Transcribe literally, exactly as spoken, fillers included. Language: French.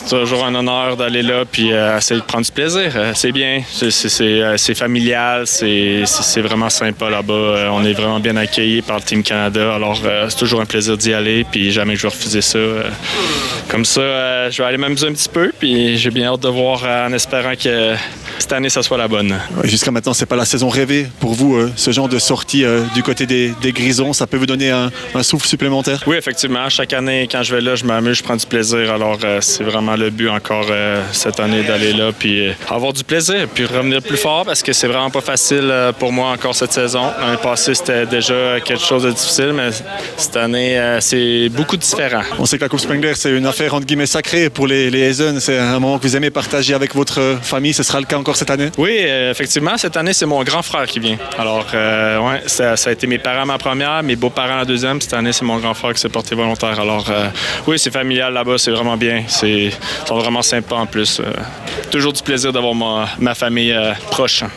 C'est toujours un honneur d'aller là puis euh, essayer de prendre du plaisir. Euh, c'est bien, c'est, c'est, c'est, euh, c'est familial, c'est, c'est, c'est vraiment sympa là-bas. Euh, on est vraiment bien accueillis par le Team Canada. Alors, euh, c'est toujours un plaisir d'y aller puis jamais que je vais refuser ça. Euh, comme ça, euh, je vais aller m'amuser un petit peu puis j'ai bien hâte de voir euh, en espérant que cette année, ça soit la bonne. Ouais, jusqu'à maintenant, c'est pas la saison rêvée pour vous, euh, ce genre de sortie euh, du côté des, des Grisons. Ça peut vous donner un, un souffle supplémentaire? Oui, effectivement. Chaque année, quand je vais là, je m'amuse, je prends du plaisir. Alors, euh, c'est vraiment le but encore euh, cette année d'aller là puis euh, avoir du plaisir puis revenir plus fort parce que c'est vraiment pas facile euh, pour moi encore cette saison. L'année passée, c'était déjà quelque chose de difficile, mais cette année, euh, c'est beaucoup différent. On sait que la Coupe Spengler, c'est une affaire entre guillemets sacrée pour les, les Hazen. C'est un moment que vous aimez partager avec votre famille. Ce sera le cas encore cette année? Oui, euh, effectivement, cette année, c'est mon grand frère qui vient. Alors, euh, ouais, ça, ça a été mes parents ma première, mes beaux-parents la deuxième. Cette année, c'est mon grand frère qui s'est porté volontaire. Alors, euh, oui, c'est familial là-bas, c'est vraiment bien. C'est, ils sont vraiment sympas en plus. Euh, toujours du plaisir d'avoir ma, ma famille euh, proche.